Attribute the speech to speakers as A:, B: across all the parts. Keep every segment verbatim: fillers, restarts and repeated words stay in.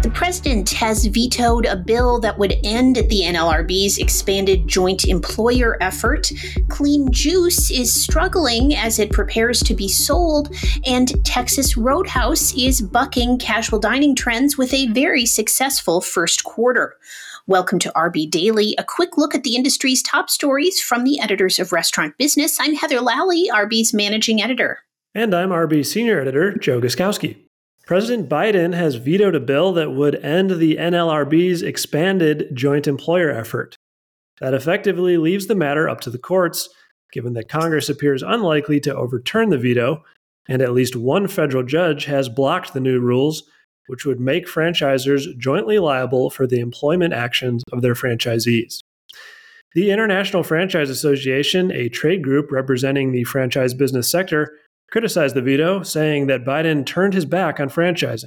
A: The president has vetoed a bill that would end the N L R B's expanded joint employer effort. Clean Juice is struggling as it prepares to be sold, and Texas Roadhouse is bucking casual dining trends with a very successful first quarter. Welcome to R B Daily, a quick look at the industry's top stories from the editors of Restaurant Business. I'm Heather Lally, R B's managing editor.
B: And I'm R B senior editor Joe Guskowski. President Biden has vetoed a bill that would end the N L R B's expanded joint employer effort. That effectively leaves the matter up to the courts, given that Congress appears unlikely to overturn the veto, and at least one federal judge has blocked the new rules, which would make franchisors jointly liable for the employment actions of their franchisees. The International Franchise Association, a trade group representing the franchise business sector, criticized the veto, saying that Biden turned his back on franchising.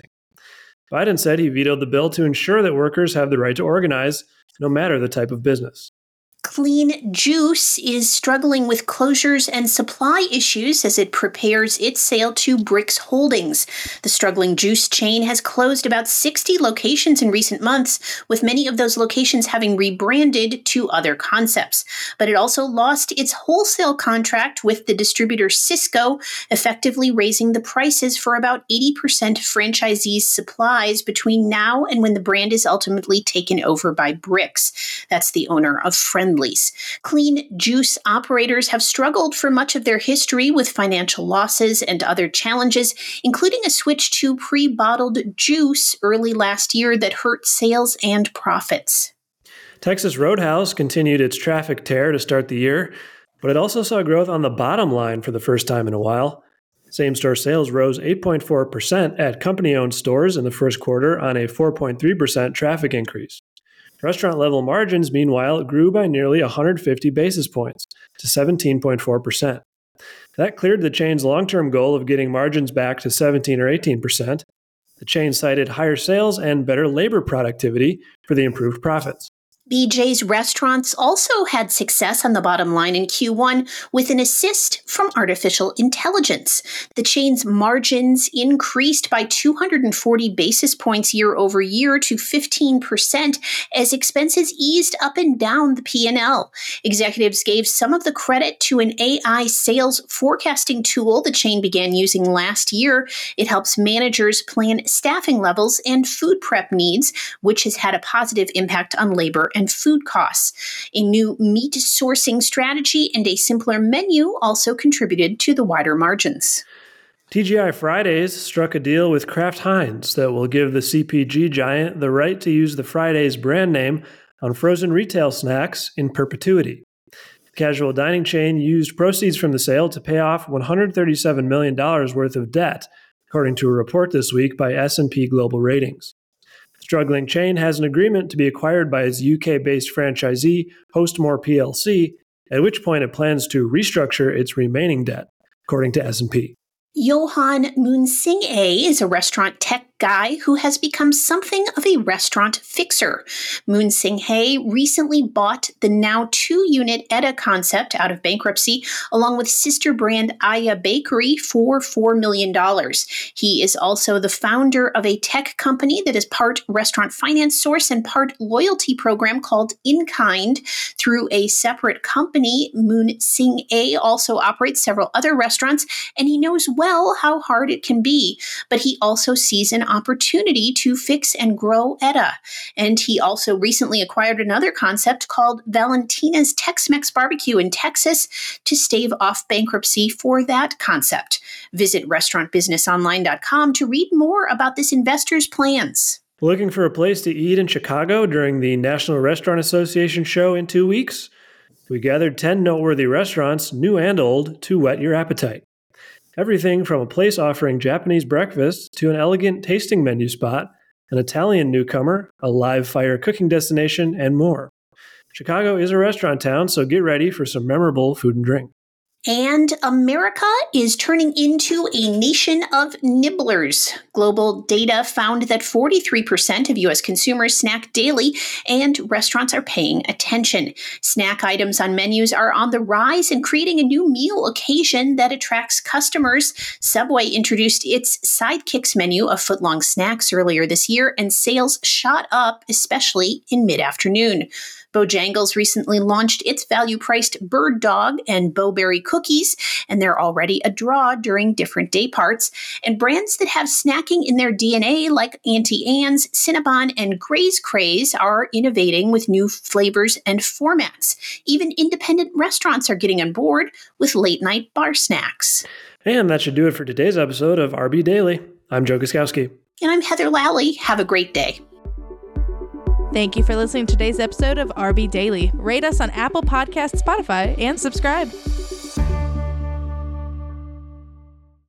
B: Biden said he vetoed the bill to ensure that workers have the right to organize, no matter the type of business.
A: Clean Juice is struggling with closures and supply issues as it prepares its sale to Brix Holdings. The struggling juice chain has closed about sixty locations in recent months, with many of those locations having rebranded to other concepts. But it also lost its wholesale contract with the distributor Sysco, effectively raising the prices for about eighty percent of franchisees' supplies between now and when the brand is ultimately taken over by Brix. That's the owner of Friendly. Clean Juice operators have struggled for much of their history with financial losses and other challenges, including a switch to pre-bottled juice early last year that hurt sales and profits.
B: Texas Roadhouse continued its traffic tear to start the year, but it also saw growth on the bottom line for the first time in a while. Same-store sales rose eight point four percent at company-owned stores in the first quarter on a four point three percent traffic increase. Restaurant-level margins, meanwhile, grew by nearly one hundred fifty basis points to seventeen point four percent. That cleared the chain's long-term goal of getting margins back to seventeen or eighteen percent. The chain cited higher sales and better labor productivity for the improved profits.
A: B J's Restaurants also had success on the bottom line in Q one with an assist from artificial intelligence. The chain's margins increased by two hundred forty basis points year over year to fifteen percent as expenses eased up and down the P and L. Executives gave some of the credit to an A I sales forecasting tool the chain began using last year. It helps managers plan staffing levels and food prep needs, which has had a positive impact on labor and food costs. A new meat sourcing strategy and a simpler menu also contributed to the wider margins.
B: T G I Fridays struck a deal with Kraft Heinz that will give the C P G giant the right to use the Fridays brand name on frozen retail snacks in perpetuity. The casual dining chain used proceeds from the sale to pay off one hundred thirty-seven million dollars worth of debt, according to a report this week by S and P Global Ratings. Struggling chain has an agreement to be acquired by its U K-based franchisee, Hostmore P L C, at which point it plans to restructure its remaining debt, according to S and P.
A: Johan Moonsingh is a restaurant tech guy who has become something of a restaurant fixer. Moonsingh recently bought the now two-unit Edda concept out of bankruptcy, along with sister brand Aya Bakery for four million dollars. He is also the founder of a tech company that is part restaurant finance source and part loyalty program called InKind. Through a separate company, Moonsingh also operates several other restaurants, and he knows well how hard it can be, but he also sees an opportunity to fix and grow Edda. And he also recently acquired another concept called Valentina's Tex-Mex Barbecue in Texas to stave off bankruptcy for that concept. Visit restaurant business online dot com to read more about this investor's plans.
B: Looking for a place to eat in Chicago during the National Restaurant Association show in two weeks? We gathered ten noteworthy restaurants, new and old, to whet your appetite. Everything from a place offering Japanese breakfast to an elegant tasting menu spot, an Italian newcomer, a live fire cooking destination, and more. Chicago is a restaurant town, so get ready for some memorable food and drink.
A: And America is turning into a nation of nibblers. Global data found that forty-three percent of U S consumers snack daily, and restaurants are paying attention. Snack items on menus are on the rise and creating a new meal occasion that attracts customers. Subway introduced its Sidekicks menu of footlong snacks earlier this year, and sales shot up, especially in mid-afternoon. Bojangles recently launched its value-priced Bird Dog and Bowberry cookies, and they're already a draw during different day parts. And brands that have snacking in their D N A, like Auntie Anne's, Cinnabon, and Gray's Craze, are innovating with new flavors and formats. Even independent restaurants are getting on board with late-night bar snacks.
B: And that should do it for today's episode of R B Daily. I'm Joe Guskowski.
A: And I'm Heather Lally. Have a great day.
C: Thank you for listening to today's episode of R B Daily. Rate us on Apple Podcasts, Spotify, and subscribe.